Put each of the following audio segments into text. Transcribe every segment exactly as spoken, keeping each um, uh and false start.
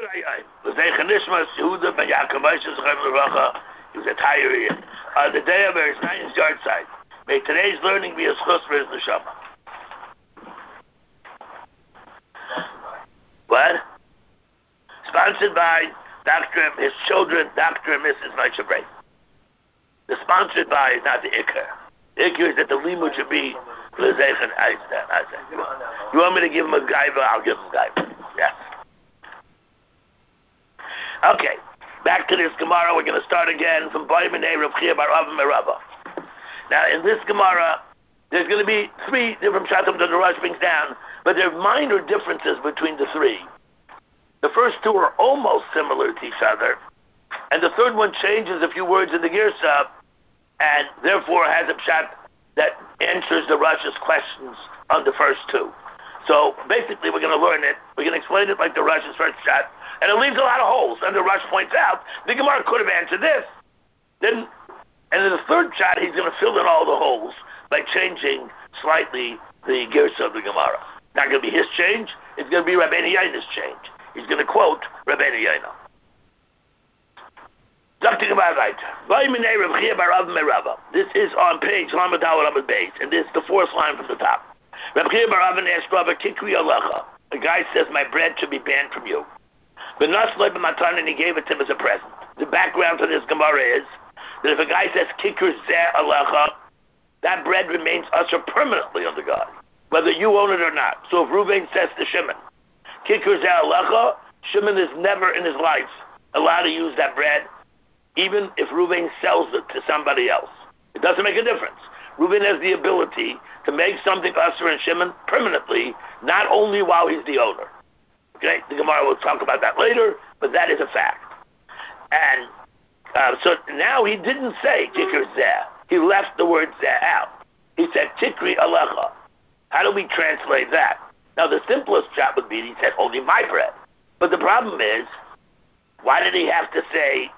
Yehuda ben Yaakov he was a Tyree. Uh, the day of his ninth yard side. May today's learning be a schus for his neshama. What? Sponsored by Doctor his children, Doctor and Missus Moshe Brain. The sponsored by is not the Iker. The Iker is that the limud should be L'Zeichen Eisner. You want me to give him a gaiva? I'll give him a gaiva. Yes. Okay. Back to this Gemara. We're going to start again from Baiminei Rav Chia Bar Avim Merava. Now, in this Gemara, there's going to be three different shatim that the Rosh brings down, but there are minor differences between the three. The first two are almost similar to each other, and the third one changes a few words in the Girsa, and therefore has a pshat that answers the Rosh's questions on the first two. So basically, we're going to learn it. We're going to explain it like the Rosh's first pshat, and it leaves a lot of holes. And the Rosh points out the Gemara could have answered this. Then, and in the third pshat, he's going to fill in all the holes by changing slightly the Girsa of the Gemara. Not going to be his change. It's going to be Rabbeinu Yona's change. He's going to quote Rabbeinu Yonah. This is on page Lamed Aleph Lamed Beis, and this is the fourth line from the top. Rabbi Chia bar Avin asked Rabbi Kikri Alecha. The guy says, my bread should be banned from you. But Nasloi b'matan, and he gave it to him as a present. The background to this Gemara is that if a guy says Kikr Zeh Alecha, that bread remains usher permanently on the guy, whether you own it or not. So if Reuven says to Shimon, Kikr Zeh Alecha, Shimon is never in his life allowed to use that bread, even if Reuven sells it to somebody else. It doesn't make a difference. Reuven has the ability to make something usher and Shimon permanently, not only while he's the owner. Okay, the Gemara will talk about that later, but that is a fact. And uh, so now he didn't say Kikr Zeh. He left the word Zeh out. He said Tikri Alecha. How do we translate that? Now the simplest job would be he said only my bread. But the problem is, why did he have to say?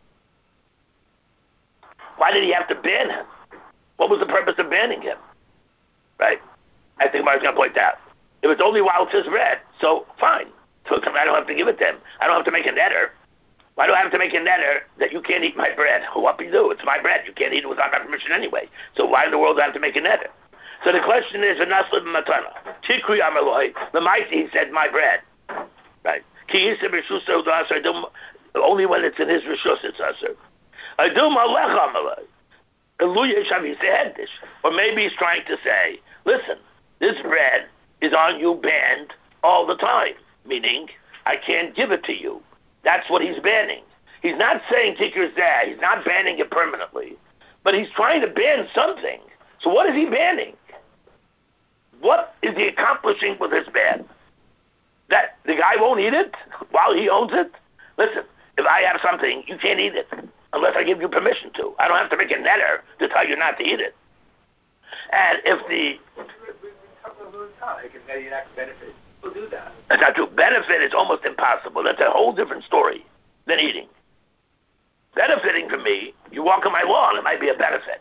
Why did he have to ban him? What was the purpose of banning him? Right? I think Mark's going to point out. If it's only while it's his bread, so fine. So I don't have to give it to him. I don't have to make a netter. Why do I have to make a netter that you can't eat my bread? Well, what do you do? It's my bread. You can't eat it without my permission anyway. So why in the world do I have to make a netter? So the question is, V'naslid matana. Tikri amaloi. The mighty, he said, my bread. Right? Ki yisem rishusah u'da'asar. Only when it's in his rishus, it's asar. Adum alecha amaloi. Or maybe he's trying to say, listen, this bread is on you banned all the time, meaning I can't give it to you. That's what he's banning. He's not saying Tikr Zeh, he's not banning it permanently, but he's trying to ban something. So what is he banning? What is he accomplishing with his ban? That the guy won't eat it while he owns it? Listen, if I have something, you can't eat it unless I give you permission to. I don't have to make a netter to tell you not to eat it. And if the... We'll do that. That's not true. Benefit is almost impossible. That's a whole different story than eating. Benefiting for me, you walk on my lawn, it might be a benefit.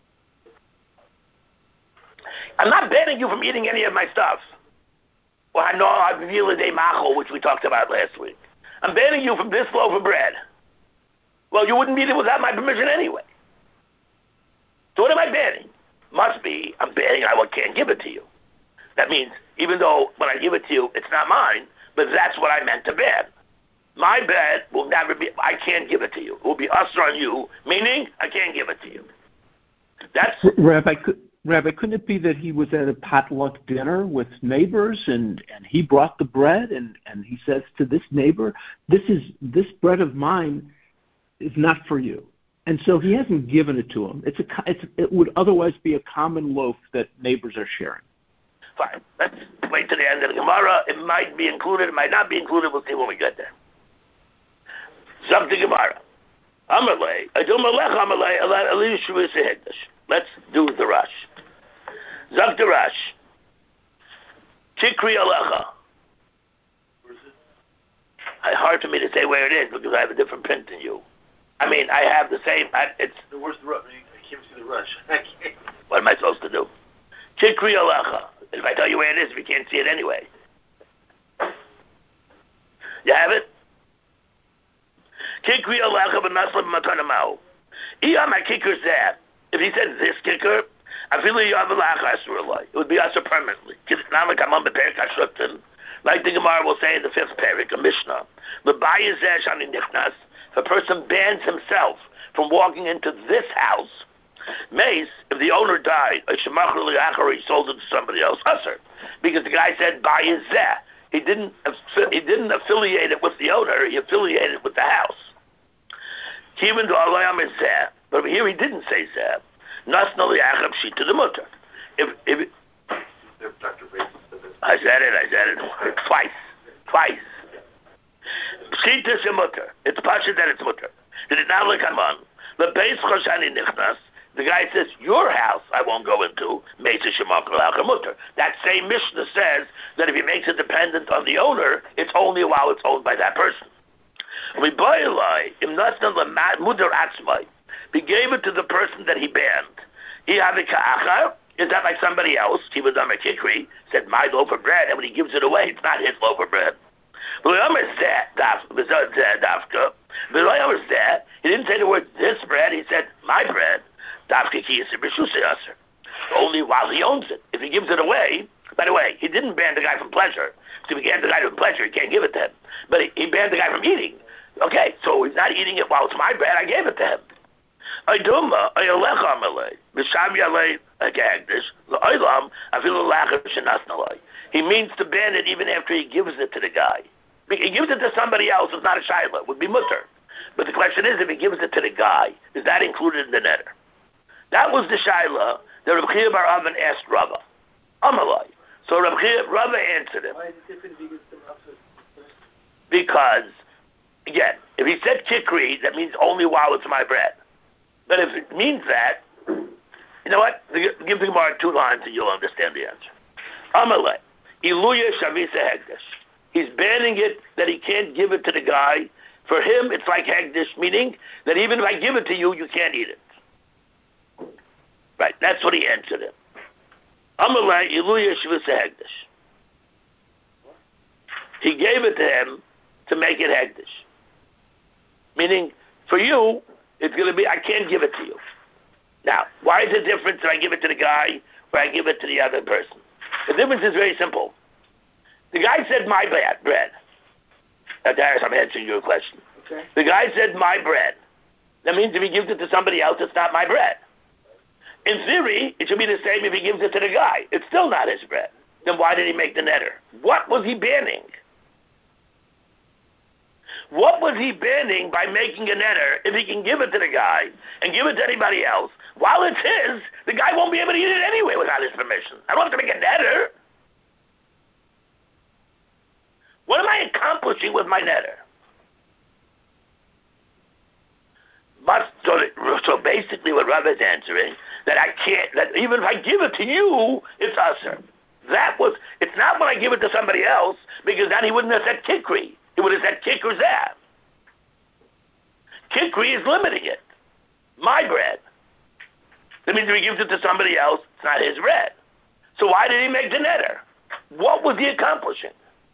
I'm not banning you from eating any of my stuff. Well, I know Avila de Machol, which we talked about last week. I'm banning you from this loaf of bread. Well, you wouldn't eat it without my permission anyway. So what am I banning? Must be, I'm banning I can't give it to you. That means, even though when I give it to you, it's not mine, but that's what I meant to ban. My bread will never be, I can't give it to you. It will be usher on you, meaning I can't give it to you. That's... Rabbi, Rabbi, couldn't it be that he was at a potluck dinner with neighbors and, and he brought the bread and, and he says to this neighbor, this is this bread of mine is not for you. And so he hasn't given it to him. It's a, it's, it would otherwise be a common loaf that neighbors are sharing. Fine. Let's wait to the end of the Gemara. It might be included, it might not be included. We'll see when we get there. Zok the Gemara. Amalei. Adum alech amalei. Alei shuvis hegdash. Let's do the Rush. Zok the Rush. Tikri alecha. Where's it? It's hard for me to say where it is because I have a different print than you. I mean, I have the same. I, it's. Where's the Rush? I can't see the Rush. What am I supposed to do? Tikri alecha. If I tell you where it is, we can't see it anyway. You have it? Kikri alecha b'nasla b'matanamau. Iyam ha-kicker zeh. If he said this kicker, afilu yav alecha asur alai. It would be asur permanently. Not like I'm on the Perek HaShuktan. Like the Gemara will say in the fifth Perek, a Mishnah. L'bayis zeh shani nichnas. If a person bans himself from walking into this house, Mace, if the owner died, he sold it to somebody else, usher. Because the guy said, bayis zeh. He didn't, he didn't affiliate it with the owner, he affiliated it with the house. Even though Alayam is zeh, but over here he didn't say zeh. Nasna li'achab shita the mutter. If, if, I said it, I said it twice. Twice. Shita is mutter. It's pasha that it's mutter. Did it not look on? The base choshani nichnas. The guy says, your house I won't go into. That same Mishnah says that if he makes it dependent on the owner, it's only while it's owned by that person. We gave it to the person that he banned. Is that like somebody else? Kikri said, my loaf of bread, and when he gives it away, it's not his loaf of bread. He didn't say the word this bread, he said my bread. Only while he owns it. If he gives it away, by the way, he didn't ban the guy from pleasure. If he banned the guy from pleasure, he can't give it to him. But he, he banned the guy from eating. Okay, so he's not eating it while it's my bread, I gave it to him. He means to ban it even after he gives it to the guy. He gives it to somebody else, it's not a shayla, it would be mutter. But the question is, if he gives it to the guy, is that included in the netter? That was the shayla that Reb Chia bar Avin asked Rava. Amalai. So Reb Chia, Rava answered him. Why is it different if he gets them upset? Because, again, if he said kikri, that means only while it's my bread. But if it means that, you know what? Give the Gemara two lines and you'll understand the answer. Amalai. Iluya shavisa hegdesh. He's banning it that he can't give it to the guy. For him, it's like hegdish, meaning that even if I give it to you, you can't eat it. Right, that's what he answered him. Amalai iluya shvisa hegdish. He gave it to him to make it hegdish. Meaning, for you, it's going to be, I can't give it to you. Now, why is it different if I give it to the guy or I give it to the other person? The difference is very simple. The guy said, my bad, bread. Now, Darius, I'm answering your question. Okay. The guy said, my bread. That means if he gives it to somebody else, it's not my bread. In theory, it should be the same if he gives it to the guy. It's still not his bread. Then why did he make the netter? What was he banning? What was he banning by making a netter if he can give it to the guy and give it to anybody else? While it's his, the guy won't be able to eat it anyway without his permission. I don't have to make a netter. What am I accomplishing with my netter? Must, so, so basically what Rav is answering, that I can't, that even if I give it to you, it's usher. That was, it's not when I give it to somebody else, because then he wouldn't have said kikri. He would have said kikr zav. Kikri is limiting it. My bread. That means if he gives it to somebody else, it's not his bread. So why did he make the netter? What was he accomplishing?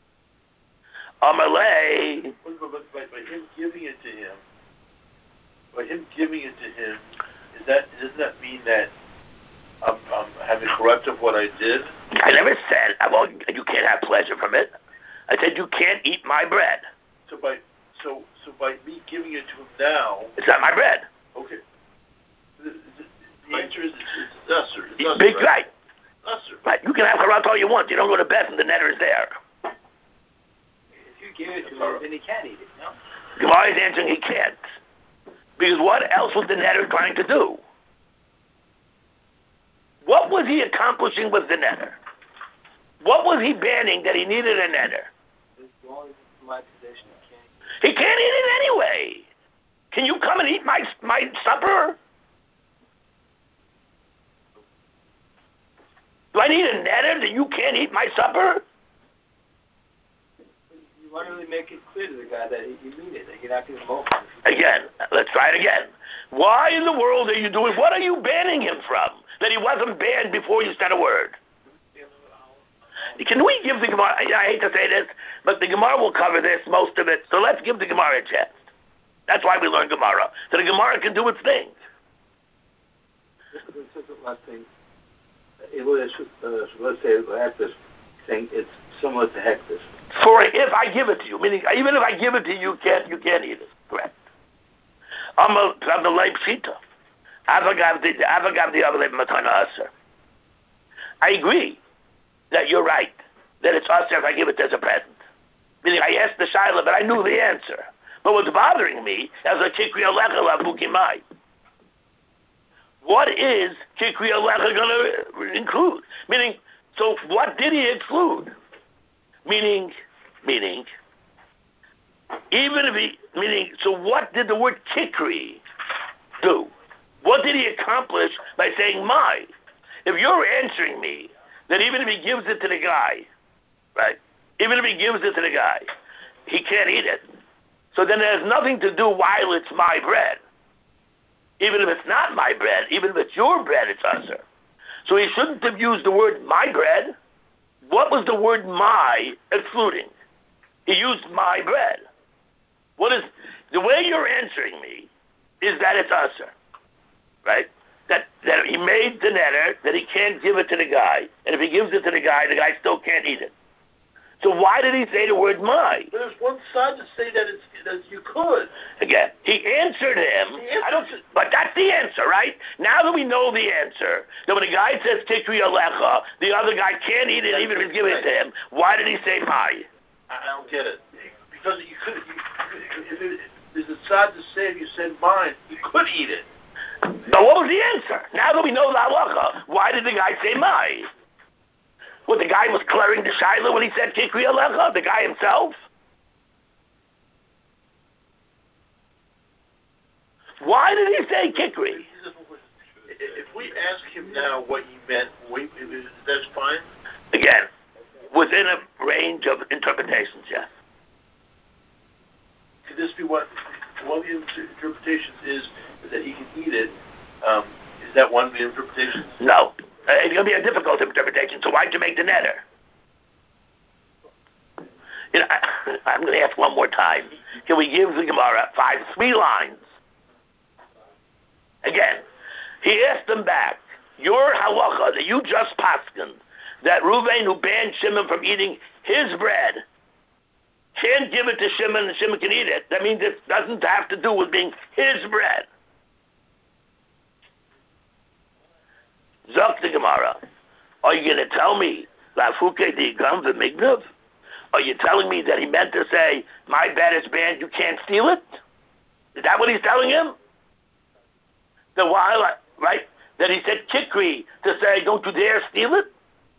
Amalei. But by, by him giving it to him, by him giving it to him, is that doesn't that mean that I'm, I'm having corrective what I did? I never said I won't, you can't have pleasure from it. I said you can't eat my bread. So by so so by me giving it to him now, it's not my bread. Okay. The, the, the answer is it's, it's usher. It's usher, Big right? right. Usher. Right. You can have karat all you want. You don't go to bed and the netter is there. If you give it to him, then he can't eat it. No. Gemara is answering he can't. Because what else was the netter trying to do? What was he accomplishing with the netter? What was he banning that he needed a netter? As long as it's my possession, he can't. He can't eat it anyway. Can you come and eat my my supper? Do I need a netter that you can't eat my supper? You want to really make it clear to the guy that you mean it, that you're not going to smoke him. Again, let's try it again. Why in the world are you doing, what are you banning him from? That he wasn't banned before you said a word? Can we give the Gemara, I hate to say this, but the Gemara will cover this, most of it, so let's give the Gemara a chance. That's why we learn Gemara. So the Gemara can do its thing. Last thing. Let's say Hektish, saying it's similar to Hektish. For if I give it to you, meaning even if I give it to you, you can't you can't eat it. Correct. I'm a I'm a leib shita. Avagav the avagav the other matana aser. I agree that you're right that it's aser if I give it as a present. Meaning I asked the shaila, but I knew the answer. But what's bothering me is a kikri alecha lavukimai. What is kikri alecha going to include? Meaning, so what did he exclude? Meaning, meaning, even if he, meaning, so what did the word kikri do? What did he accomplish by saying my? If you're answering me that even if he gives it to the guy, right, even if he gives it to the guy, he can't eat it. So then it has nothing to do while it's my bread. Even if it's not my bread, even if it's your bread, it's usher. So he shouldn't have used the word my bread. What was the word my excluding? He used my bread. What is, the way you're answering me is that it's usher, right? That, that he made the netter, that he can't give it to the guy, and if he gives it to the guy, the guy still can't eat it. So why did he say the word my? But there's one side to say that it's that you could. Again, he answered him. He answered I don't. But that's the answer, right? Now that we know the answer, that when a guy says tikri alecha, the other guy can't eat it, that's even if he's giving it to him. Why did he say my? I don't get it. Because you could. You, if it, there's a side to say if you said mine, you could eat it. But what was the answer? Now that we know the halacha, why did the guy say my? Well, the guy was clearing the shaila when he said kikri alecha, the guy himself. Why did he say kikri? If we ask him now what he meant, we, that's fine? Again, within a range of interpretations, yes. Could this be what one of the interpretations is, is that he can eat it? Um, is that one of the interpretations? No. Uh, it's going to be a difficult interpretation, so why'd you make the netter? You know, I, I'm going to ask one more time. Can we give the Gemara five, three lines? Again, he asked them back, your halacha that you just paskin, that Reuven who banned Shimon from eating his bread, can't give it to Shimon and Shimon can eat it. That means it doesn't have to do with being his bread. Zok the Gemara, are you going to tell me Lafuke di Gam v'mignav? Are you telling me that he meant to say, my bed is banned, you can't steal it? Is that what he's telling him? The while, right? That he said kikri to say, don't you dare steal it?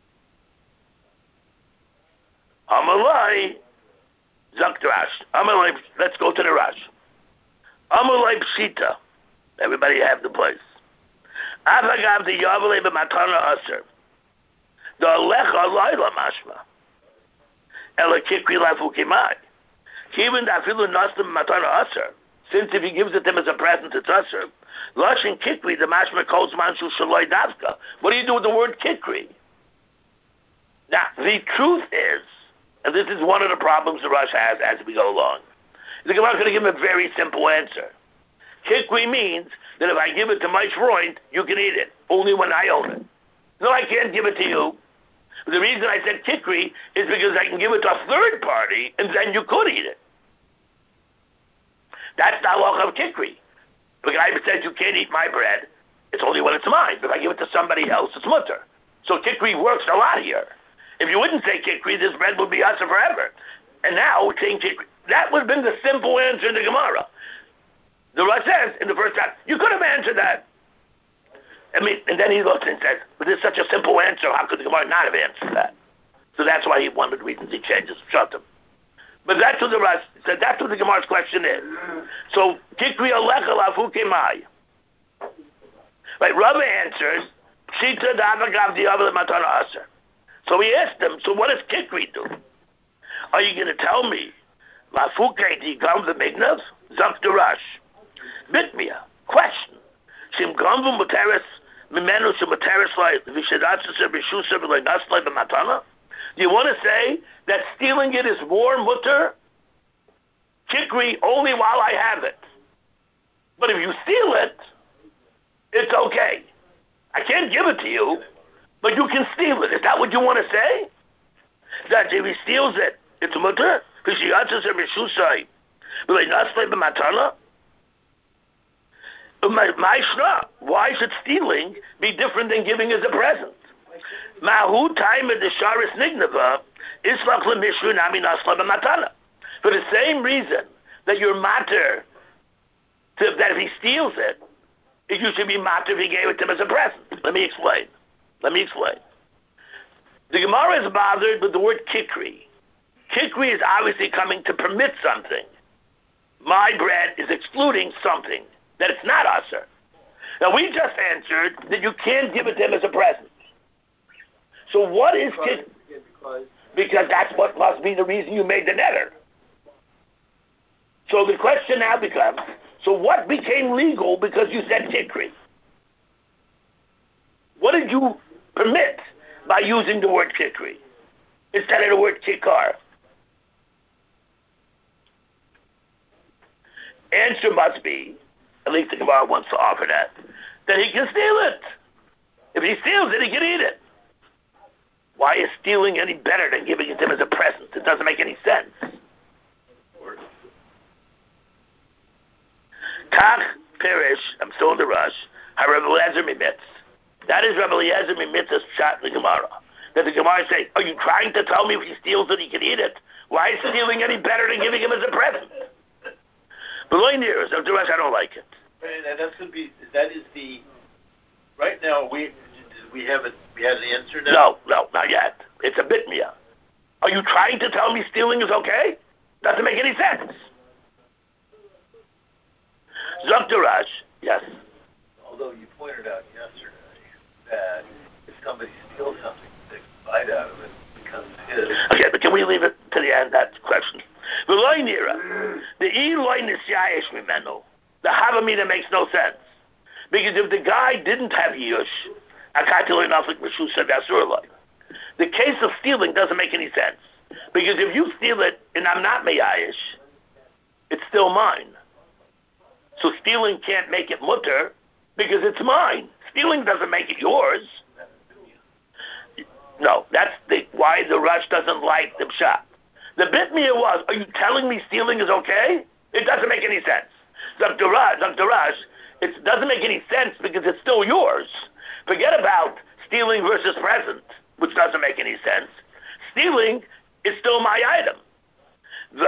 Amalai, Zok the Rash. Amalai, let's go to the Rash. Amalai Pshita. Everybody have the place. Avagav the Yavale b'matana aser. The alecha laila mashma. Ela kikri lafukimai. Even the afilu nastim matana aser. Since if he gives it to him as a present, it's aser. Lashin kikri the mashma calls manshu shaloi davka. What do you do with the word kikri? Now the truth is, and this is one of the problems the Rush has as we go along. The Gemara is going to give him a very simple answer. Kikri means that if I give it to my Freund, you can eat it, only when I own it. No, I can't give it to you. But the reason I said kikri is because I can give it to a third party, and then you could eat it. That's the halacha of kikri. The guy says you can't eat my bread, it's only when it's mine. But if I give it to somebody else, it's mutter. So kikri works a lot here. If you wouldn't say kikri, this bread would be usher forever. And now we're saying kikri. That would have been the simple answer in the Gemara. The Rav says in the first time, you could have answered that. I mean, and then he looks and says, but this is such a simple answer, how could the Gemara not have answered that? So that's why he, one of the reasons he changes Pshatim. But that's what the Rav said, that's what the Gemara's question is. So, Kikri alecha lafuke mai. Right, Rav answers, Pshita d'avagav di'avel matana aser. So he asked him, so what does Kikri do? Are you going to tell me, lafuke di'gam v'mignav? Zok the Rush. Bitmia. Question. Shim gamvu muteris mimenu shim muteris like vishadatsa b'shusa v'loi nasloi b'matana? Do you want to say that stealing it is more mutter? Kikri only while I have it. But if you steal it, it's okay. I can't give it to you, but you can steal it. Is that what you want to say? That if he steals it, it's mutter? Why should stealing be different than giving as a present? Mahu time the sharis nignava islach lemishru nami nasla b'matana. For the same reason that you're matter to, that if he steals it, you should be matter if he gave it to him as a present. Let me explain. Let me explain. The Gemara is bothered with the word kikri. Kikri is obviously coming to permit something. My bread is excluding something that it's not usher. Now we just answered that you can't give it to him as a present. So what is kikri? Because, because that's what must be the reason you made the netter. So the question now becomes, so what became legal because you said kikri? What did you permit by using the word kikri instead of the word kikar? Answer must be, at least the Gemara wants to offer that, that he can steal it. If he steals it, he can eat it. Why is stealing any better than giving it to him as a present? It doesn't make any sense. Kach Perish, I'm still in the rush, Rabbi Eliezer Mimitz. That is Rabbi Eliezer Mimitz's shot in the Gemara. That the Gemara say, are you trying to tell me if he steals it, he can eat it? Why is stealing any better than giving him as a present? Below nearest, of the rest, I don't like it. And that's going to be, that is the, right now, we we have a, we have the answer now? No, no, not yet. It's a bitmia. Are you trying to tell me stealing is okay? Doesn't make any sense. Zogdarash, yes. Although you pointed out yesterday that if somebody steals something, they can bite out of it, it becomes his. Okay, but can we leave it to the end, that question? The loy nira, the e loy nisyayesh mimenu, the havamina makes no sense. Because if the guy didn't have yush, the case of stealing doesn't make any sense. Because if you steal it and I'm not meyayish, it's still mine. So stealing can't make it mutter because it's mine. Stealing doesn't make it yours. No, that's the, why the Rush doesn't like the pshat. The bitmiyah was, are you telling me stealing is okay? It doesn't make any sense. Zagdarash, it doesn't make any sense because it's still yours. Forget about stealing versus present, which doesn't make any sense. Stealing is still my item. And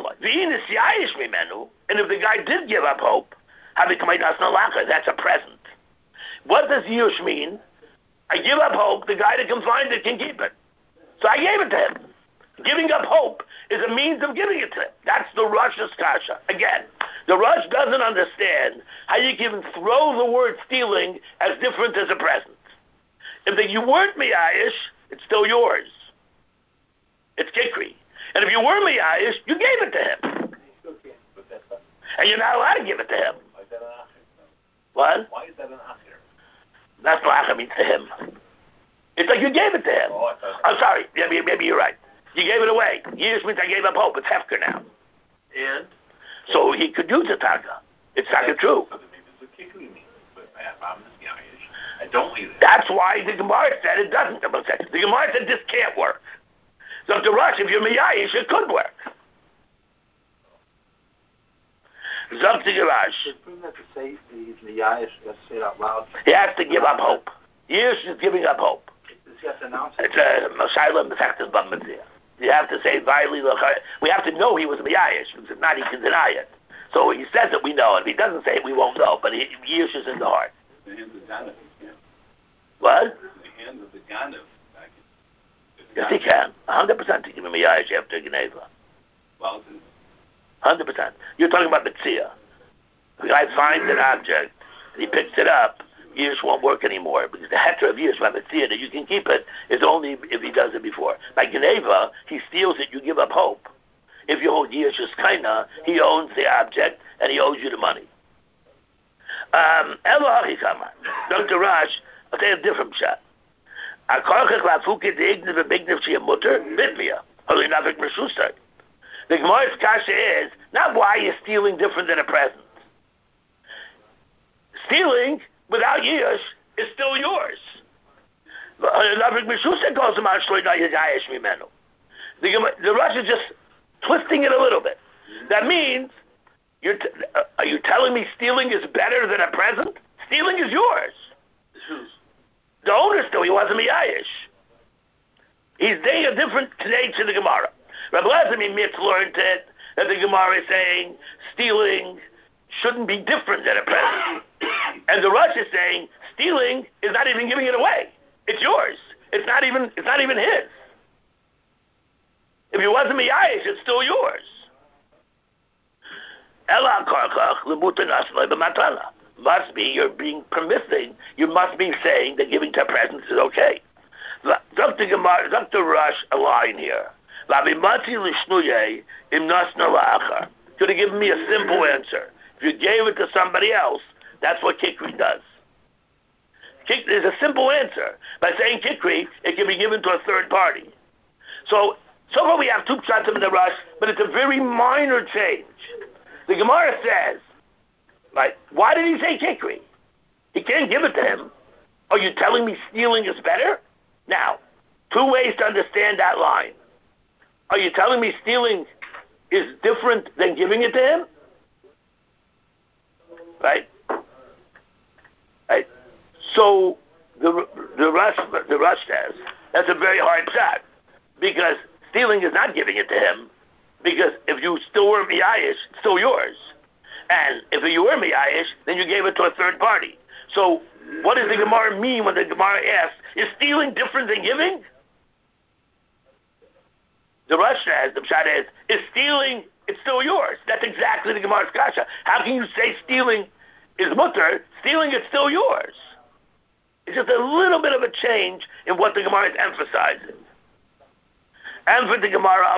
if the guy did give up hope, that's a present. What does yush mean? I give up hope, the guy that can find it can keep it. So I gave it to him. Giving up hope is a means of giving it to him. That's the Rush's kasha. Again, the Rush doesn't understand how you can throw the word stealing as different as a present. If the, you weren't miyayish, it's still yours. It's kikri. And if you were miyayish, you gave it to him. And you're not allowed to give it to him. What? Why is that an achir? That's what achir means to him. It's like you gave it to him. Oh, I'm sorry. Maybe, maybe you're right. You gave it away. Years means I gave up hope. It's hefker now. And? So he could use a taka. It's taka true. So maybe it's a kikri means. But I'm this guy. I don't leave it. That's why the Gemara said it doesn't. The Gemara said this can't work. So to Rush, if you're miyayish, it could work. Zog to Garash. Not to say he's miyayish, let's say it out loud. He has to give up hope. Years is giving up hope. Does he have to announce it? It's a Mashayla Mefektas Bamazir. You have to say, we have to know he was miyayish, because if not, he can deny it. So he says it, we know. And if he doesn't say it, we won't know. But Yish is in the heart. The hands of Ganav, yeah. What? The hands of the Ganav. Yes, he can. one hundred percent to give him miyayish after Geneva. Well, one hundred percent. You're talking about Mitzia. The guy finds an object, and he picks it up, Yish won't work anymore, because the heter of Yish, by Mitzia, that you can keep it, is only if he does it before. By Geneva, he steals it, you give up hope. If you hold Yish's kaina, he owns the object, and he owes you the money. Um, Doctor Rash, I'll tell you a different shot. The Gemara's kasha is not why you're stealing different than a present. stealing without Yish is still yours. The, the Rush is just twisting it a little bit. That means, you're t- uh, are you telling me stealing is better than a present? Stealing is yours. The owner still, he wasn't Miyayish. He's saying a different today to the Gemara. Rabbi Lazar Mitz learned it, that the Gemara is saying stealing shouldn't be different than a present. And the Rush is saying stealing is not even giving it away. It's yours. It's not even it's not even his. If it wasn't Miyayish, it's still yours. Must be you're being permitting, you must be saying that giving to presents is okay. Doctor Gemara, Doctor Rush, a line here. Could have given me a simple answer. If you gave it to somebody else, that's what Kikri does. Kik, there's a simple answer. By saying Kikri, it can be given to a third party. So, so far we have two pshatim in the Rush, but it's a very minor change. The Gemara says, right, why did he say Kikri? He can't give it to him. Are you telling me stealing is better? Now, two ways to understand that line. Are you telling me stealing is different than giving it to him? Right? Right? So, the the Rush, the Rush says, that's a very hard shot. Because stealing is not giving it to him. Because if you still were Miyayish, it's still yours. And if you were Miyayish, then you gave it to a third party. So, what does the Gemara mean when the Gemara asks, is stealing different than giving? The Rush says, the Pshat is, is stealing, it's still yours. That's exactly the Gemara's kasha. How can you say stealing is mutter? Stealing is still yours. It's just a little bit of a change in what the Gemara is emphasizing. And for the Gemara,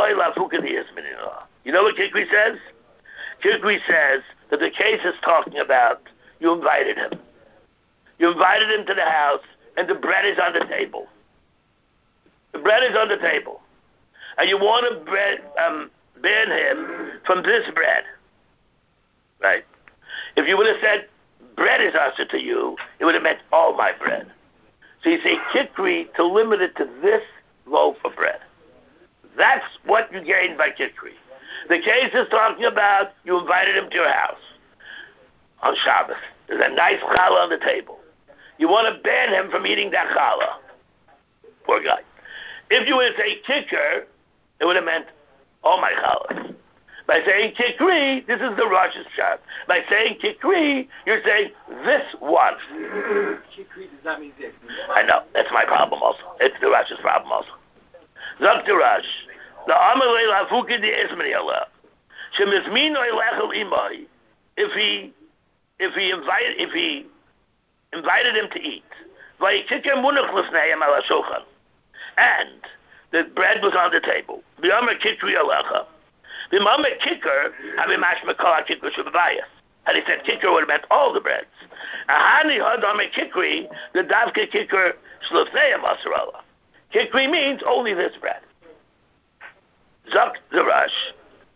you know what Kikri says? Kikri says that the case is talking about you invited him. You invited him to the house, and the bread is on the table. The bread is on the table. And you want to bread, um, ban him from this bread. Right? If you would have said, bread is usher to you, it would have meant all my bread. So you say, Kikri, to limit it to this loaf of bread. That's what you gain by Kikri. The case is talking about you invited him to your house on Shabbos. There's a nice challah on the table. You want to ban him from eating that challah. Poor guy. If you were to say kicker, it would have meant all my challahs. By saying kikri, this is the Rosh's shot. By saying kikri, you're saying this one. Kikri does not mean this. I know. That's my problem also. It's the Rosh's problem also. Zok the Rosh. The Amalei Lafuki de Ismani Allah. Shemizmino Elechel Imai. If he, if he invited, if he invited him to eat, Vayikiker Munach Lefneim Ala Shulchan, and the bread was on the table. V'Amar Kikri Alecha. V'Amar Kicker Havimash Mekala Kicker Shubayas. Had he said Kicker would have meant all the breads. Ahani Had Amar Kikri the Davke Kicker Shlefneim Asarala. Kikri means only this bread. Zok the Rush.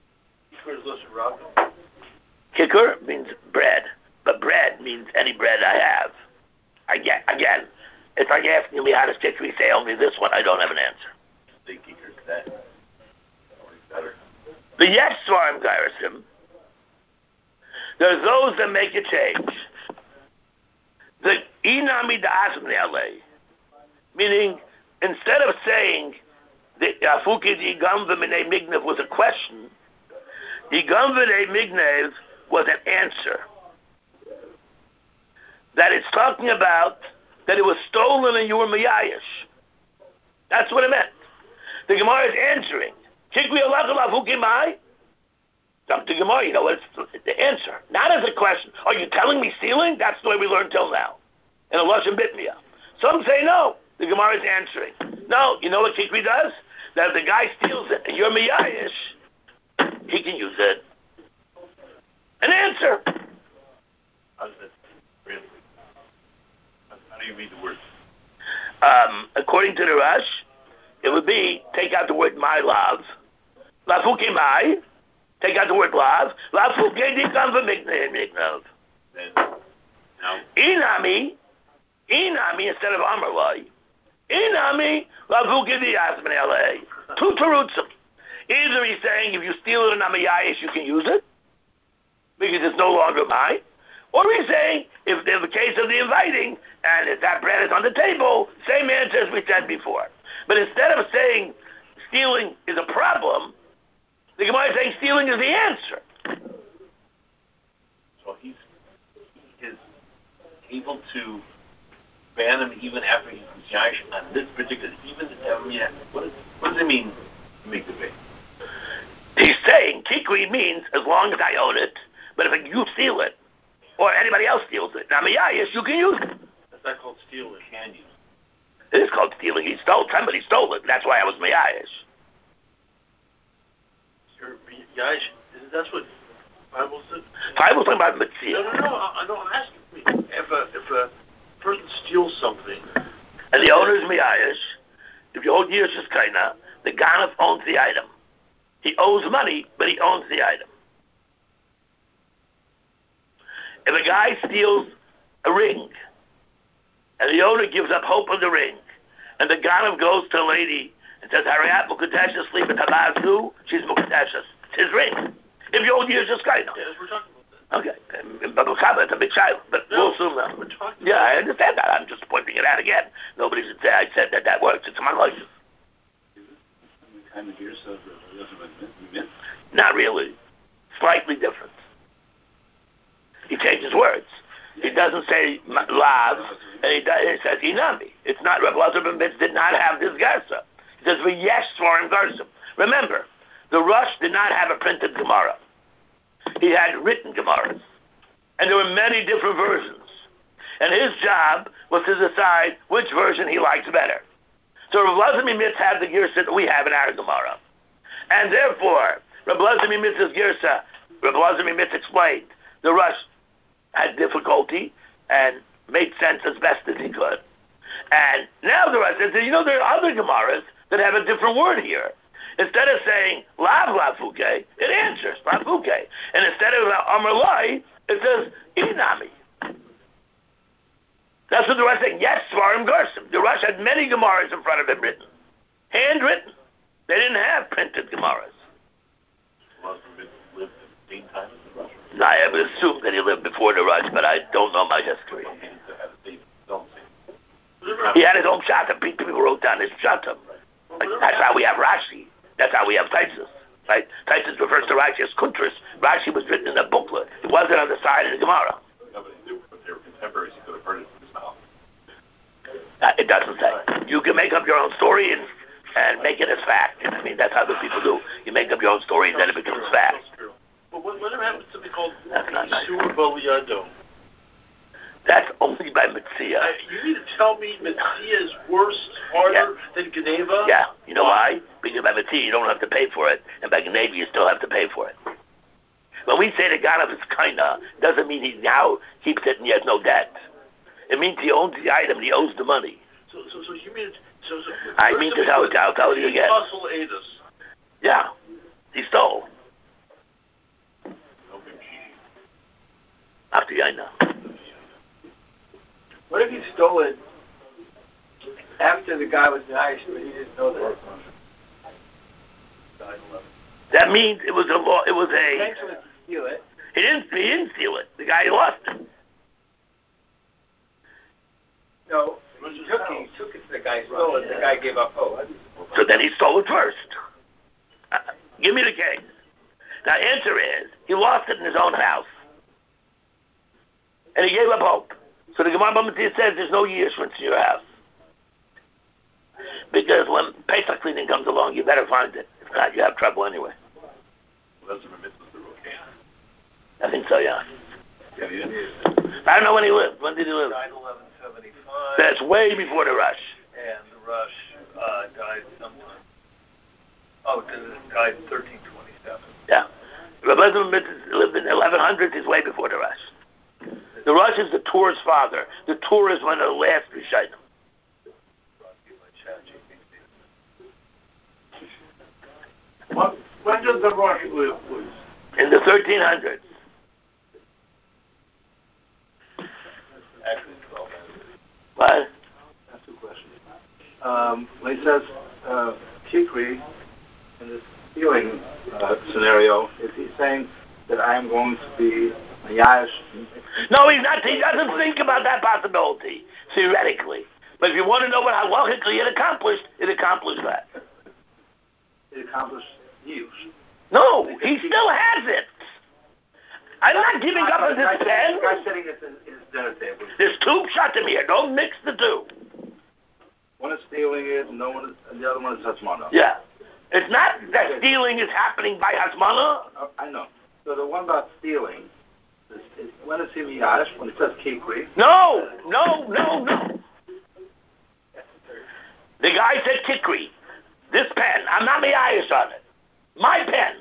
Kicker means bread, but bread means any bread I have. Again, again, it's like asking me how does Kikri say only this one. I don't have an answer. Think Kicker's that. Better. The yes Svarim Garisim. There's those that make a change. The Inami Da'asm Ne'alei, meaning instead of saying the Afuki Yigam V'minei Mignev was a question, Yigam V'minei Mignev was an answer. That it's talking about that it was stolen and you were Miyayish. That's what it meant. The Gemara is answering. Kikri Alachal Afuki Mai? Doctor Gemara, you know what? It's the answer. Not as a question. Are you telling me stealing? That's the way we learned till now. In a Lashon Bitmiyah. Some say no. The Gemara is answering. No, you know what Kikri does? That if the guy steals it and you're Miyayish, he can use it. An answer. How does that really? How do you read the words? Um, according to the Rush, it would be take out the word my love. Lafuki mai. Take out the word love. Lafuki dikam v'mignav. Now, Inami, Inami instead of Amarlai. Inami, Lavu Gidiyas Ben L A. Two terutzim. Either he's saying if you steal it in Amayayish, you can use it, because it's no longer mine. Or he's saying, if in the case of the inviting, and if that bread is on the table, same answer as we said before. But instead of saying stealing is a problem, the Gemara is saying stealing is the answer. so he's he is able to ban him even after he's Yash on this particular, even, I mean, what, is, what does it mean to make the ban? He's saying kikri means as long as I own it, but if you steal it, or anybody else steals it, now Miyayish, you can use it. That's not called stealing. Can use It is called stealing. He stole, somebody stole it. That's why I was Miyayish. Your Yash, that's what Bible said? Bible talking about No, Mitzvah. no, no, I, I know, I'm asking me. If a, if a person steals something, And the owner is Miyayish, if you hold Yirshus Kaina, the Ganef owns the item. He owes money, but he owns the item. If a guy steals a ring, and the owner gives up hope of the ring, and the Ganef goes to a lady and says, Harayat Mukadesha, sleep at Tabazdu, she's Mukadesha. It's his ring. If you hold Yirshus Kaina. yes, we're talking about that. Okay. But it's a big child, but No, we'll assume that. we're talking Yeah, I understand that. I'm just pointing it out again. Nobody should say I said that that works. It's my life. Kind of hears of it. Not really. Slightly different. He changes words. He doesn't say lav, and he, does, he says inami. It's not, Rabbi Lazar ben Bitz did not have this garsa. He says v'yesh svarim garsim. Remember, the Rush did not have a printed Gemara. He had written Gemaras. And there were many different versions. And his job was to decide which version he liked better. So Rabbi Lazar ben Bitz had the girsa that we have in our Gemara. And therefore, Rabbi Lazar ben Bitz's girsa, Rabbi Lazar ben Bitz explained, the Rush had difficulty and made sense as best as he could. And now the Rush says, you know, there are other Gemaras that have a different word here. Instead of saying lav lafuke, it answers lafuke. And instead of amar lai, it says inami. That's what the Rush said. Yes, svarim garsim. The Rush had many Gemaras in front of him written. Handwritten. They didn't have printed Gemaras. Muslim lived at the same time as the Rush. Now, I would assume that he lived before the Rush, but I don't know my history. He had his own shatam. People wrote down his shatam. Like, that's how we have Rashi. That's how we have Taisus. Right? Taisus refers to Rashi as Kuntras. Rashi was written in a booklet. It wasn't on the side of the Gemara. No, but they were, they were contemporaries. You could have heard it from his mouth. Uh, it doesn't say. You can make up your own story and and make it as fact. I mean, that's how the people do. You make up your own story and then it becomes fact. But what, whatever happened to something called That's not nice. Sur Baliado? That's only by Mitzvah. Uh, you mean to tell me Mitzvah is worse, harder Yeah. than Geneva? Yeah. You know why? Because by Mitzvah you don't have to pay for it, and by Geneva you still have to pay for it. When we say the God of his kinda, doesn't mean he now keeps it and he has no debt. It means he owns the item and he owes the money. So, so, so you mean? So, so I mean to tell it. I'll tell you again. Hustle ate us. Yeah. He stole. After I know. What if he stole it after the guy was nice, but he didn't know that? That means it was a law. It was a. Intentionally to steal it. He didn't. He didn't steal it. The guy lost it. No, he took it. He took it to the guy, stole it. The guy gave up hope. So then he stole it first. Uh, give me the case. Now, answer is he lost it in his own house, and he gave up hope. So the Gemara Bamatzia says there's no yeshus in your house, because when Pesach cleaning comes along, you better find it. If not, you have trouble anyway. Well, that's a mitzvah to okay. I think so, yeah. Yeah, he did. I don't know when he lived. When did he live? Died eleven seventy-five. That's way before the Rush. And the Rush uh, died sometime. Oh, it died in thirteen twenty-seven. Yeah. Rabbi Lezer lived in eleven hundreds. He's way before the Rush. The Rush is the Tour's father. The Tour is one of the last Rishayim. What, when did the Rush live, please? In the thirteen hundreds. actually twelve answers. What? That's two questions. Um, when he says uh, Kikri in this healing uh, scenario, is he saying that I am going to be a Yash? No, he's not. He doesn't think about that possibility, theoretically. But if you want to know what halachically it accomplished, it accomplished that. It accomplished you. No, he still has it. I'm not giving up on this pen. The guy's sitting at his dinner table. There's two shatim here. Don't mix the two. One is stealing it, and no one is, and the other one is Hasmana. Yeah. It's not that stealing is happening by Hasmana. Uh, I know. So the one about stealing, is, is, when is he Miyash? When it says Kikri? No, no, no, no. The guy said Kikri. This pen, I'm not Miyash on it. My pen.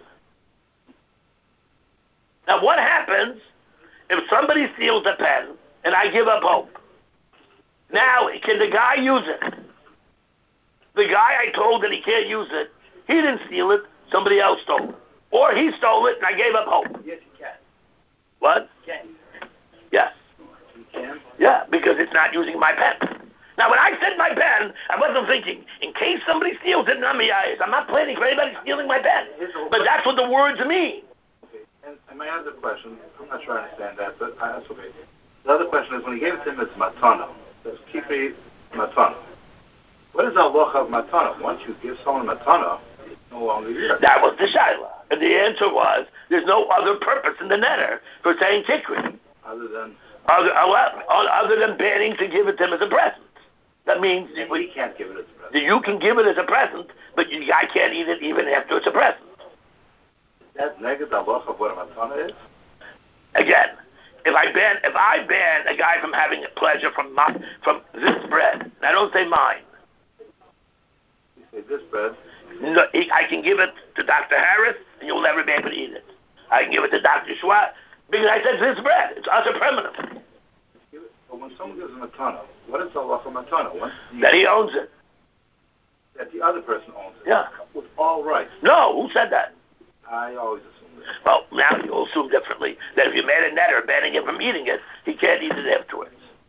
Now what happens if somebody steals a pen and I give up hope? Now, can the guy use it? The guy I told that he can't use it, he didn't steal it, somebody else stole it. Or he stole it and I gave up hope. Yes, you can. What? You can. Yes. You can? Yeah, because it's not using my pen. Now, when I said my pen, I wasn't thinking, in case somebody steals it, not me, I, I'm not planning for anybody stealing my pen. But that's what the words mean. Okay. And, and my other question, I'm not sure I understand that, but uh, that's okay. The other question is, when he gave it to him, it's matana. It's Kikri matana. What is the halacha of matana? Once you give someone matana, it's no longer yours. That was the shaila. And the answer was, there's no other purpose in the netter for saying Kikri. Other than? Other, other than banning to give it to him as a present. That means he we, can't give it as a present. You can give it as a present, but you, I can't eat it even after it's a present. That's negative halacha of what a matana is? Again, if I ban if I ban a guy from having a pleasure from my, from this bread, and I don't say mine. You say this bread? No, I can give it to Doctor Harris, and you'll never be able to eat it. I can give it to Doctor Schwartz, because I said this bread. It's us a permanent. But when someone gives a matana, what is the halacha matana? Once that he owns it. That the other person owns it. Yeah. With all rights. No, who said that? I always assume that. Well, now you assume differently. That if you made a netter banning him from eating it, he can't eat it afterwards.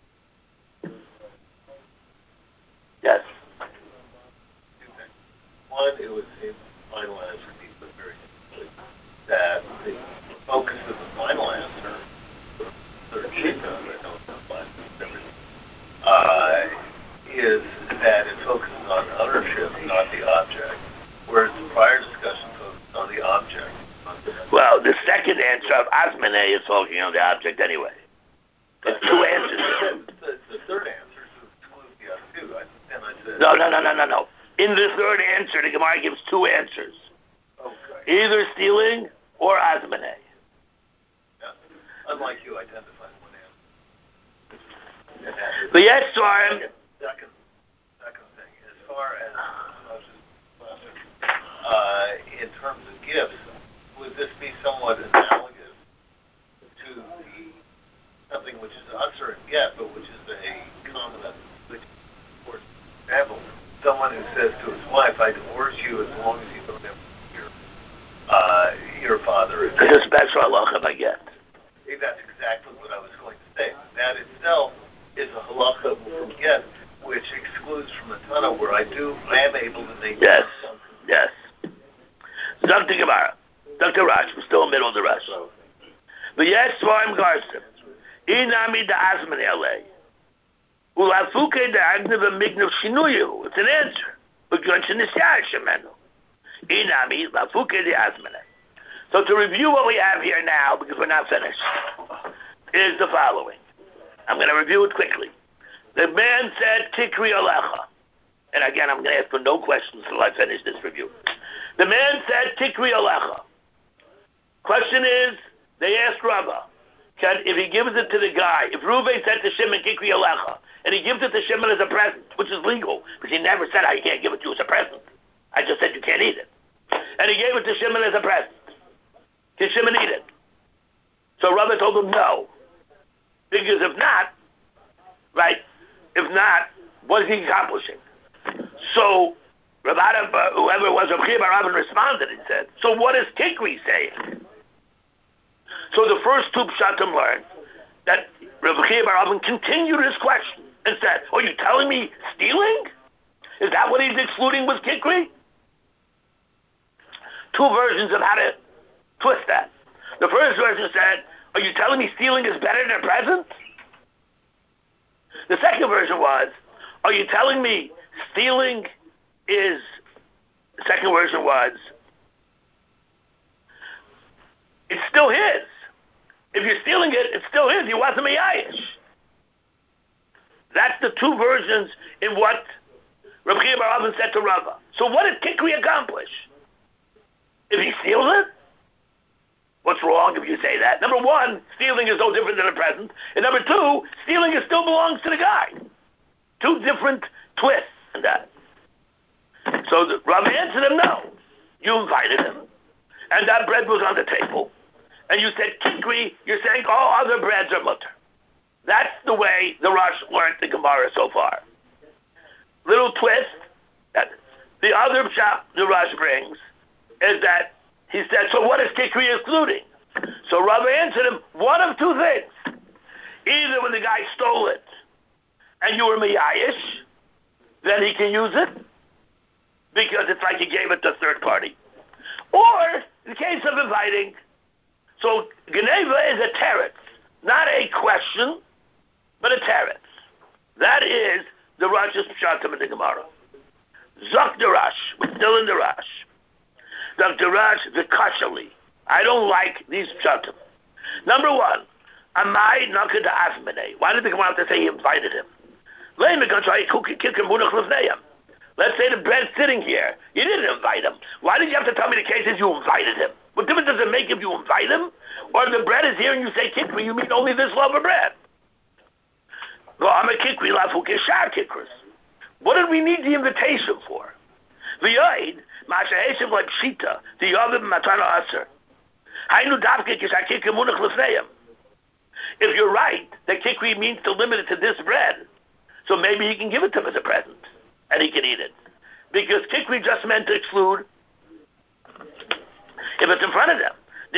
Yes. One, it was in final answer, he put very simply that the focus of the final answer, the third sheet of it, I don't know why, uh, is that it focuses on ownership, not the object, whereas the prior discussion focused on the object. Well, the second answer of Asmane is focusing on the object anyway. It's two answers. The, the third answer is to exclude the other two. I, and I said, no, no, no, no, no, no. In the third answer, the Gemara gives two answers. Okay. Either stealing or Asmane. Yeah. Unlike you, identifying one answer. But yes, Soren. Second, second, second thing, as far as uh, in terms of gifts, would this be somewhat analogous to the something which is usher and get, but which is a common, which, for example, someone who says to his wife, "I divorce you as long as you don't have your uh, your father." It's a special halacha I get. That's exactly what I was going to say. That itself is a halacha from get, which excludes from the Tana, where I do, I am able to make. Yes, yes. Doctor Gemara, Doctor Rash, we're still in the middle of the Rash. But yes, Svarim Garson, Inami da Asman L A. Ulafuke da Agnev Mignav Shinuyu. It's an answer. But Gunshin is Yashimenu. Inami Lafuke da Asman. So to review what we have here now, because we're not finished, is the following. I'm going to review it quickly. The man said, Tikri Alecha. And again, I'm going to ask for no questions until I finish this review. The man said, Tikri Alecha. Question is, they asked Rava, can, if he gives it to the guy, if Reuven said to Shimon, Tikri Alecha, and he gives it to Shimon as a present, which is legal, because he never said I can't give it to you as a present. I just said you can't eat it. And he gave it to Shimon as a present. Can Shimon eat it? So Rava told him no. Because if not, right, if not, what is he accomplishing? So, Rabbi, whoever it was, Rabbi Rabban responded and said, so what is Tikri saying? So the first two pshatim learned that Rabbi Chia Bar Avin continued his question and said, are you telling me stealing? Is that what he's excluding with Kikri? Two versions of how to twist that. The first version said, are you telling me stealing is better than a present? The second version was, are you telling me stealing is, the second version was, it's still his. If you're stealing it, it's still his. He wasn't Miyayish. That's the two versions in what Rabbi Chia Bar Avin said to Rava. So what did Kikri accomplish? If he steals it, what's wrong if you say that? Number one, stealing is no different than a present. And number two, stealing is still belongs to the guy. Two different twists in that. So the, Rava answered him, no. You invited him. And that bread was on the table. And you said, Kikri, you're saying all other breads are mutter. That's the way the Rosh learned the Gemara so far. Little twist, that the other shop the Rosh brings is that he said, so what is Kikri excluding? So Rava answered him, one of two things. Either when the guy stole it and you were Miyayish, then he can use it because it's like he gave it to a third party. Or, in the case of inviting, so Geneva is a teretz, not a question, but a teretz. That is the Rosh's pshatim in the Gemara. Zok the Rosh, we're still in the Rosh. Zok the Rosh, the kashali. I don't like these pshatim. Number one, Amai naked afmene. Why did the Gemara have to say he invited him? Let's say the bread's sitting here. You didn't invite him. Why did you have to tell me the cases you invited him? What difference does it make if you invite him? Or the bread is here and you say kikri, you mean only this loaf of bread? Well, I'm a kikri, lafu kishar kikris. What did we need the invitation for? V'yoid, ma'ashaheshiv like pshita, the yoviv matana aser. Hainu davke kishar kikri munach lefneim. If you're right, that kikri means to limit it to this bread, so maybe he can give it to him as a present, and he can eat it. Because kikri just meant to exclude if it's in front of them.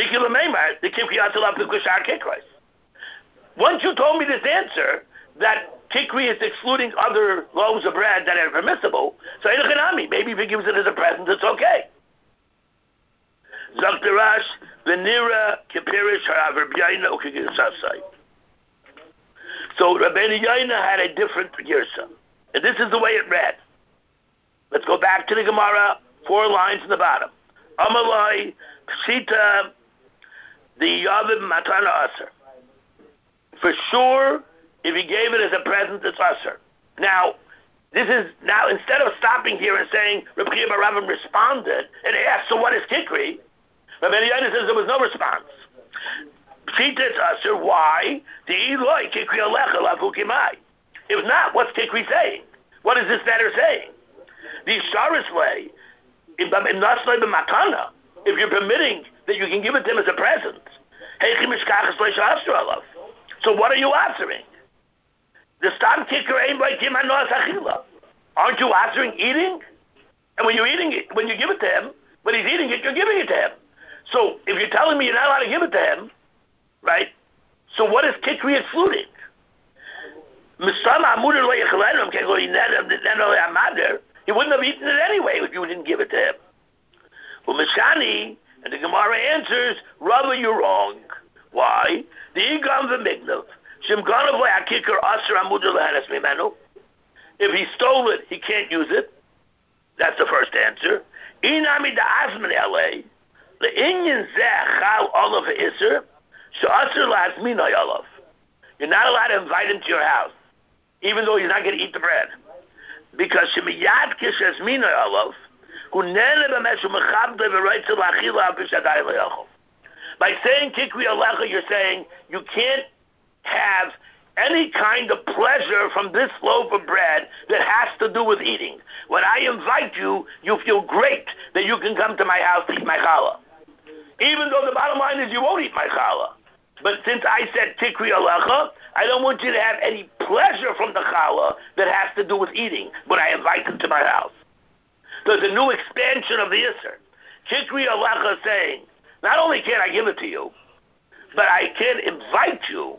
Once you told me this answer, that kikri is excluding other loaves of bread that are permissible, so maybe if he gives it as a present, it's okay. Zaktarash, Venira, Kipirish, Harav, Yaina, Ukigusasai. So Rabbeinu Yaina had a different girsa. And this is the way it read. Let's go back to the Gemara, four lines in the bottom. Amalai, Pshita, the Yavim Matana Aser. For sure, if he gave it as a present, it's Aser. Now, this is, now instead of stopping here and saying, Rabbi Chia Bar Avin responded and asked, so what is Kikri? Rabbi Yaina says there was no response. Pshita it's Aser, why? The Eloi Kikri Alecha Lavu Kimai. If not, what's Kikri saying? What is this matter saying? The Sharis way, if you're permitting that you can give it to him as a present, so what are you answering? The stam kicker ain't like him. Aren't you answering eating? And when you're eating it, when you give it to him, when he's eating it, you're giving it to him. So if you're telling me you're not allowed to give it to him, right? So what is kikri excluding? He wouldn't have eaten it anyway if you didn't give it to him. Well, Mishani, and the Gemara answers, Rava, you're wrong. Why? The Igam v'mignav. Shem ganav le'akikar aser amudar le'hanes mimenu. If he stole it, he can't use it. That's the first answer. Inami da'azman elei. Le'inyan zeh chal olav ha'isr. She'aser la'azminay olav. You're not allowed to invite him to your house, even though he's not going to eat the bread. Because Shemiyad Kishes Mina Olav, who by saying Kikri Alecha, you're saying you can't have any kind of pleasure from this loaf of bread that has to do with eating. When I invite you, you feel great that you can come to my house to eat my challah. Even though the bottom line is you won't eat my challah. But since I said Kikri Alecha, I don't want you to have any pleasure from the challah that has to do with eating when I invite them to my house. There's a new expansion of the Isser. Kikri Alecha saying, not only can I give it to you, but I can invite you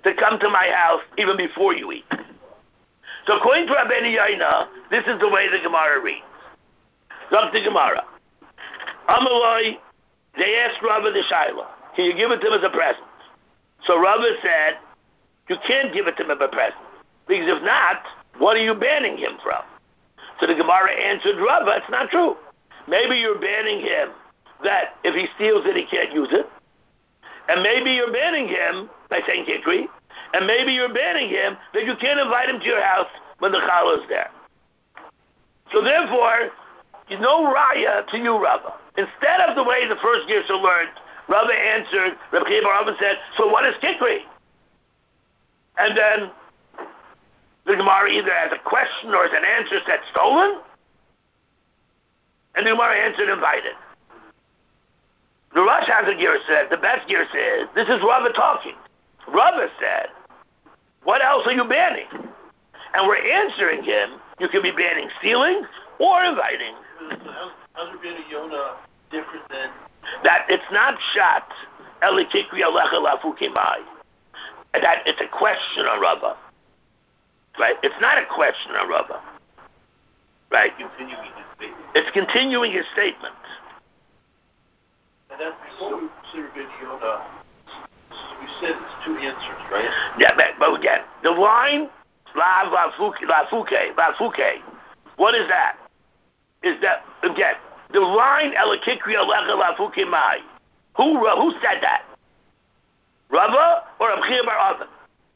to come to my house even before you eat. So according to Rabbeinu Yaina, this is the way the Gemara reads. Look the Gemara. Amaloi, they asked Rava the Shaila, can you give it to him as a present? So Rava said, you can't give it to him as a present. Because if not, what are you banning him from? So the Gemara answered Rava, it's not true. Maybe you're banning him that if he steals it, he can't use it. And maybe you're banning him by saying kikri. And maybe you're banning him that you can't invite him to your house when the challah is there. So therefore, you no raya to you, Rava. Instead of the way the first Gersa learned, Rava answered, Rabbi Chiya bar Rava said, so what is kikri? And then the Gemara either has a question or as an answer said stolen, and the Gemara answered invited. The Rosh has a Gersa, the best Gersa is, this is Rava talking. Rava said, what else are you banning? And we're answering him, you can be banning stealing or inviting. How's Rabbeinu Yonah different than... That it's not shot, Eli Kikri Alecha Lafuki Mai. That it's a question on Rava. Right? It's not a question on Rava. Right? Continuing his statement. It's continuing his statement. And that's before we see Rabbeinu Yonah. We said it's two answers, right? Yeah, but, but again, the line, La Lafuke, Lafuke, Lafuke, what is that? Is that, again, the line, Eli Kikri Alecha Lafuki Mai. Who, who said that? Rava or Rabbi Chiya bar Rava?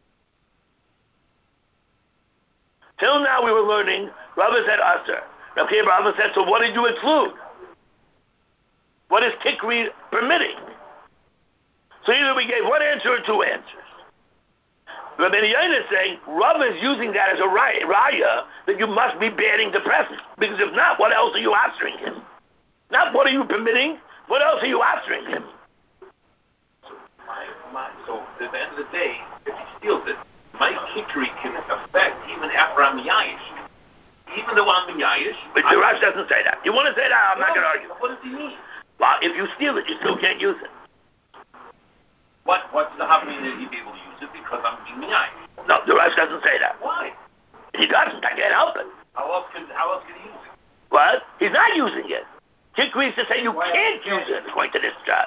Till now we were learning, Rava said Aser. Rabbi Chiya bar Rava said, so what did you include? What is Kikri permitting? So either we gave one answer or two answers. Rabbeinu Yaina is saying, Rava is using that as a raya that you must be banning the present. Because if not, what else are you answering him? Not what are you permitting, what else are you answering him? My, my, so at the end of the day, if he steals it, my kikri can affect even after I'm Yayish. Even though I'm Yayish. But the Rash doesn't say that. You want to say that? I'm no, not going to argue. What does he mean? Well, if you steal it, you still can't use it. What? What's the how mean that he'd be able to use it because I'm being Yayish? No, the Rash doesn't say that. Why? He doesn't. I can't help it. How else can How else can he use it? What? He's not using it. Kikri is to say you can't use it according to this job.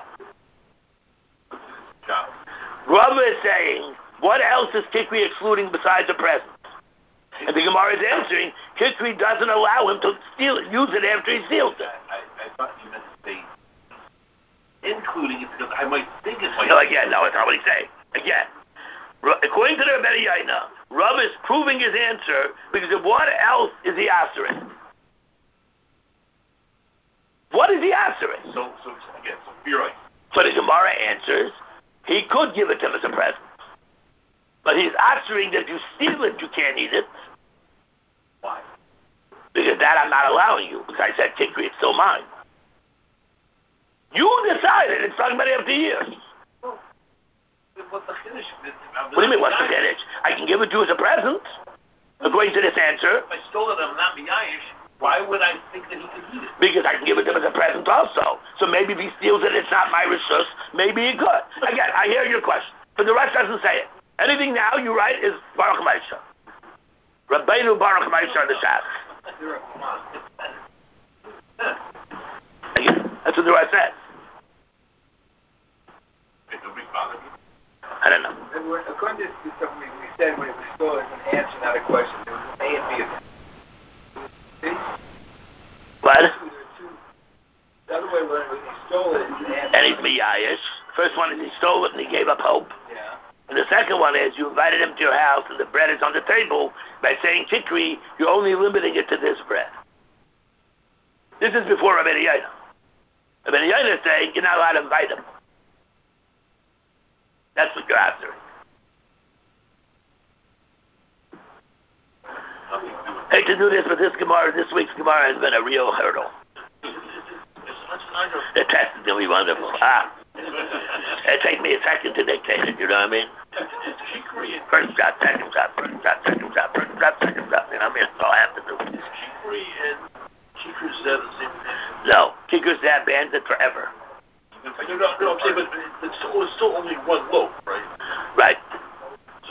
Job. Rava is saying, what else is Kikri excluding besides the present? And the Gemara is answering, Kikri doesn't allow him to steal it, use it after he steals it. I, I, I thought you meant to say including it because I might think it might. No, again, no, that's not what he's saying. Again, according to the Rabbeinu Yaina, Rava is proving his answer because of what else is he answering? What is he answering? So, so again, so you're right. So the Gemara answers, he could give it to him as a present. But he's answering that if you steal it, you can't eat it. Why? Because that I'm not allowing you. Because I said, Kikri, it's still mine. You decided it's talking about after years. Well, what's the finish? What do you mean, what's the finish? I can give it to you as a present, according to this answer. If I stole it, I'm not Miyayish. Why would I think that he could eat it? Because I can give it to him as a present also. So maybe if he steals it, it's not my rishus. Maybe he could. Again, I hear your question. But the rest doesn't say it. Anything now you write is Baruch Maisha. Rabbeinu Baruch Maisha on the Shabbos. Again, that's what the rest says. I don't know. And we're, according to something we, we said when it was stolen, it's an answer, not a question. There was an A and B of it. See? What? There were two. The other way was when he stole it, it's an answer. And he's Miyayish. First one is he stole it and he gave up hope. Yeah. And the second one is you invited him to your house and the bread is on the table. By saying Kikri, you're only limiting it to this bread. This is before Rabbeinu Yaina. Rabbeinu Yaina is saying you're not allowed to invite him. That's what you're answering. Hate to do this, but this Gemara, this week's Gemara has been a real hurdle. The test is going to be wonderful. Ah. It takes me a second to dictate it, you know what I mean? First shot, second shot, first shot, second shot, first shot, second shot. You know what I mean? That's all I have to do. Is Kikri and Kikri Zeh the same thing? No. Kikri Zeh bans it forever. No, no, no, I'm saying, but it's still, it's still only one loaf, right? Right.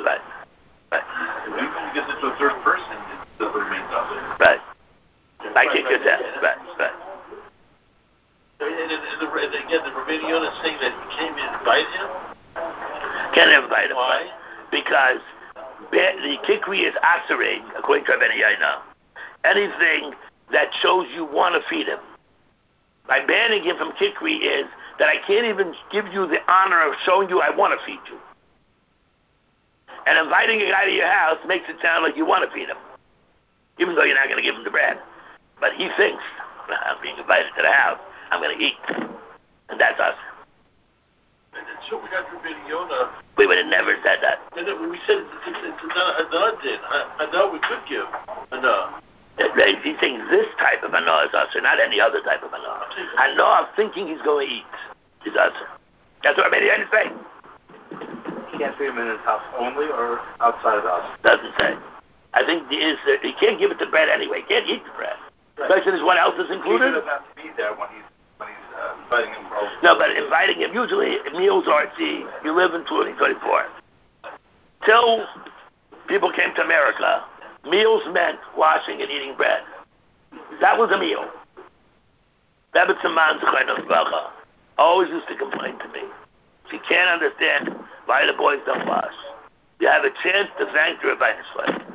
Can't invite him. Why? Because the kikri is asering, according to Rabbeinu Yaina, anything that shows you want to feed him. By banning him from kikri is that I can't even give you the honor of showing you I want to feed you. And inviting a guy to your house makes it sound like you want to feed him, even though you're not going to give him the bread. But he thinks, I'm being invited to the house, I'm going to eat. And that's us. And that's what we got from Rabbeinu Yonah. We would have never said that. And then when we said it's, it's, it's not Hana din. Hana we could give. Hana. He thinks this type of Hana is us, not any other type of Hana. Hana of thinking he's going to eat is us. That's what Rabbeinu Yonah say. He can't feed him in his house only or outside of the house? Doesn't say. I think the is uh, he can't give it the bread anyway. He can't eat the bread. The question is what else is included? He doesn't have to be there when he's when he's uh, inviting him for. No, but inviting him, usually meals are see, you live in twenty twenty-four. Till people came to America, meals meant washing and eating bread. That was a meal. Rebbe Tzimman Zechaynos Bracha always used to complain to me. She can't understand why the boys don't wash. You have a chance to thank the Rebbeinu Shlem.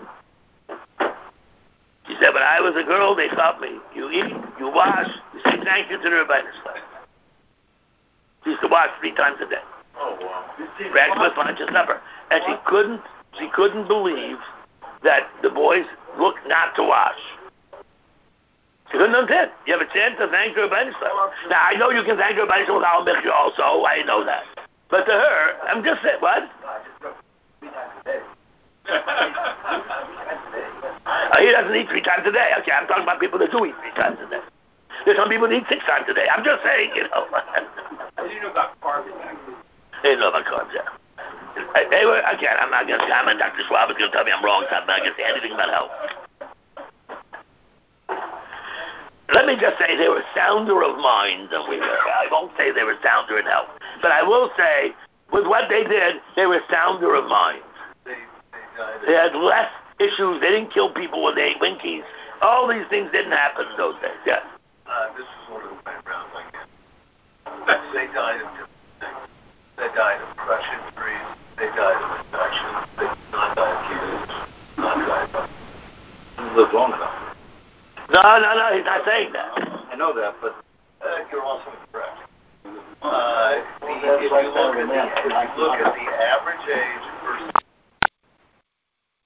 She said, when I was a girl, they taught me, you eat, you wash, you say thank you to the Rebbeinu Shlem. She used to wash three times a day. Oh, wow. Breakfast, lunch, and supper. And she couldn't, she couldn't believe that the boys looked not to wash. She couldn't understand. You have a chance to thank the Rebbeinu Shlem. Now, I know you can thank the Rebbeinu Shlem with Al Michya also. I know that. But to her, I'm just saying, what? Uh, he doesn't eat three times a day. Okay, I'm talking about people that do eat three times a day. There's some people that eat six times a day. I'm just saying, you know. How do you know about carbs? They know about carbs, yeah. Uh, They were, again, I'm not going to comment. Doctor Schwab is going to tell me I'm wrong. So I'm not going to say anything about health. Let me just say they were sounder of mind than we were. I won't say they were sounder in health. But I will say, with what they did, they were sounder of mind. They, they, died. They had less issues. They didn't kill people when they ate Winkies. All these things didn't happen in those days. Yes. Uh, this is one of the way around like that. They died of different things. They died of crush injuries. They died of infections. They did not die of cancer. Not died of. He lived long enough. No, no, no. He's not saying that. I know that, but Uh, you're also correct. Uh, the, if you look at the if you look at the average age versus